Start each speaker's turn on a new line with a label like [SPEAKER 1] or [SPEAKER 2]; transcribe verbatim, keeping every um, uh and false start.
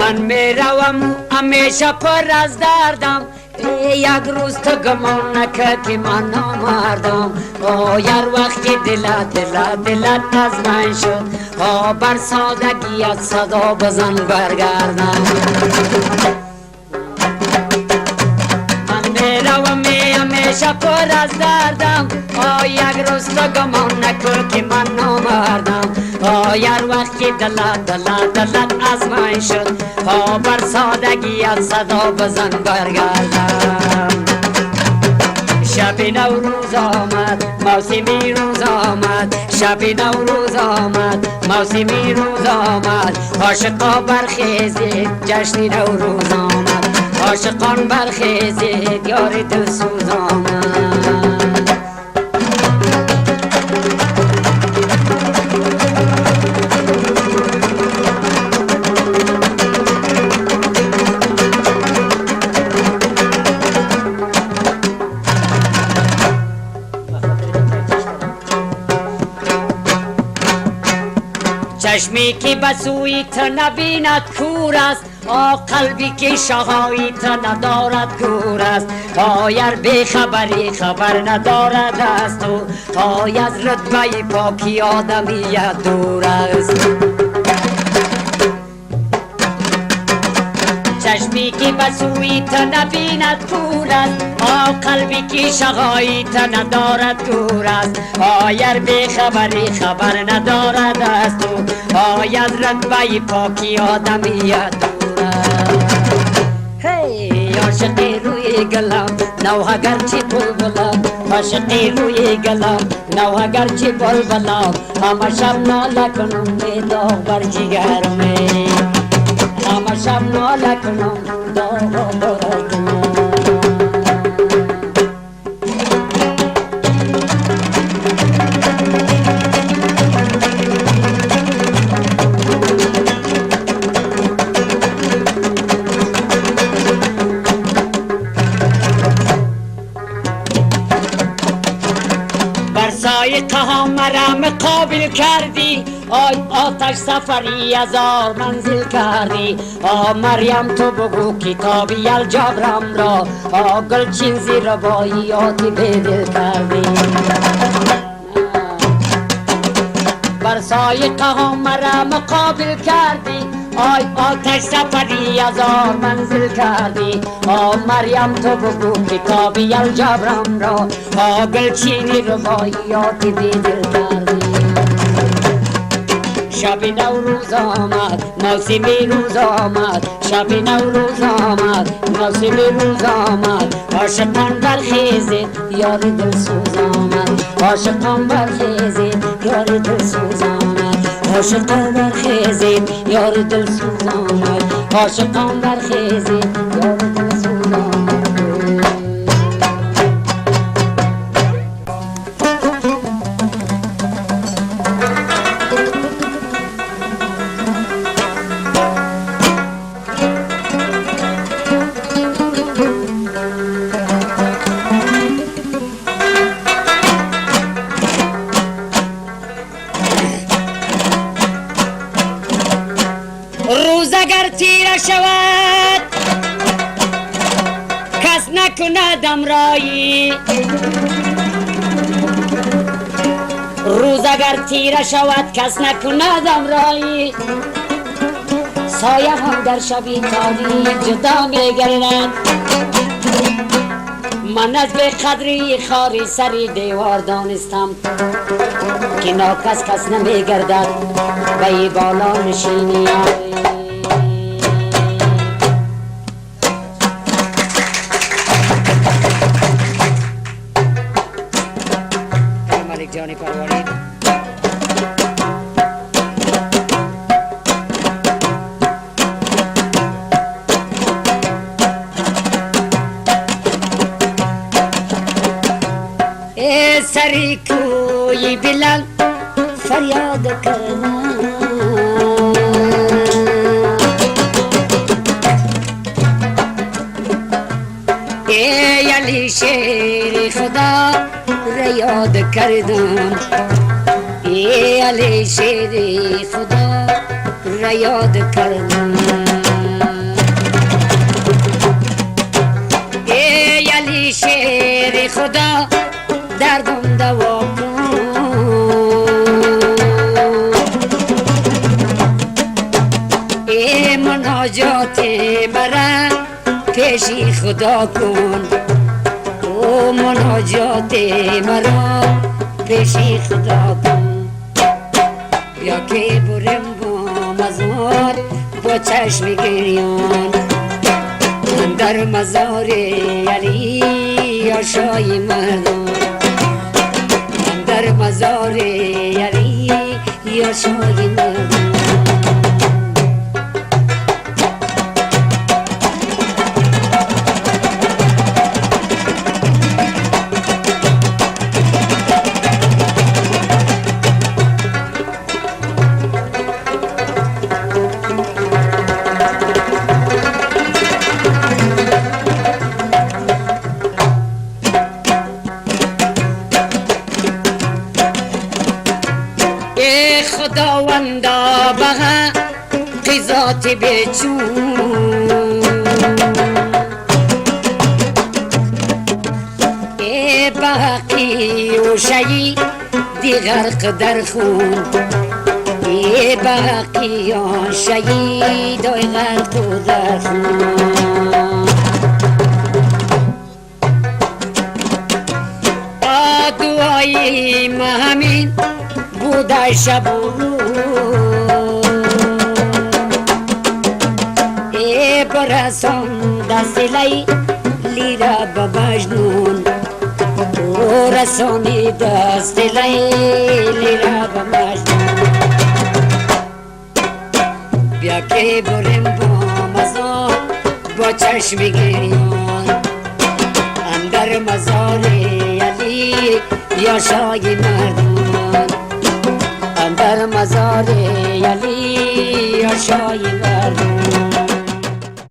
[SPEAKER 1] من میروم همیشه پر از دردم یک روز تو گمان نکرد که من نامردم آه یر وقتی دلت دلت دلت از من شد آه بر سادگیت صدا بزن برگردم من میروم همیشه پر از دردم آه یک روز تو گمان نکرد که من نامردم آه یر وقتی دلت دلت دلت از من شد آه بر سادگیت صدا بزن برگردم شب نوروز آمد موسمی روز آمد شب نوروز آمد موسمی روز آمد عاشقا برخیزید جشن نوروز آمد عاشقان برخیزید یار دلسوز آمد چشمی که بسوی تو نبیند کور است آه قلبی که شهایی تو ندارد کور است آیر بی خبری خبر ندارد است و آی از رتبه پاکی آدمیت دور است چشمی که بسوی تو نبیند کور است آه قلبی که شغایی تو ندارد دور است آیر بی خبری خبر ندارد است و آی از رتبه پاکی آدمیت دور است هی عاشقی روی گلم نوها گرچی بلبلم عاشقی روی گلم نوها گرچی بلبلم همه شب ناله کنم می داغ بر جگرمی همه شب ناله کنم داغ بر کنم سایقه ها مرا مقابل کردی آی آتش سفری هزار منزل کردی آ مریم تو بگو کتابی الجبرم را آ گلچین زیر روایاتی بدل کردی بر سایقه ها مرا مقابل کردی آی آتش سفری هزار منزل کردی آ مریم تو بگو کتابی الجبرم را آ گلچینی روایاتی بدل کردی شب نوروز آمد موسمی روز آمد شب نوروز آمد موسمی روز آمد عاشقان برخیزید یار دلسوز آمد عاشقان برخیزید یار دلسوز آمد عاشقان برخیزید یار دلسوز آمد عاشقان برخیزید یار دلسوز آمد روز اگر تیره شود کس نکندم رایی روز اگر تیره شود کس نکندم رایی سایه هم در شبی تاریک جدا میگردد من از به قدری خاری سری دیوار دانستم که ناکس کس نمیگردد بی بالا نشینی ملک جانی پروانی ای سری کوی بلند فریاد کردم ای علی شیر خدا را یاد کردم ای علی شیر خدا را یاد کردم شیر خدا دردم دوا کن ای مناجات مرا پیشی خدا کن او مناجات مرا پیشی خدا کن بیا که برم با مزار با چشم گریان در مزار علی آشای مردم در مزار علی آشای مردم خداوندا بها قضات بچون ای باقی و شیی دی غرق در خون ای باقی و شیی دی غرق در خون آدوایی مهمین بوده شب و روز ای برسان دستلی لیرا با مجنون او رسانی دستلی لیرا با مجنون بیا که برم با مزار با چشم گریان اندر مزار علی یا شای مردان در مزار علی آشای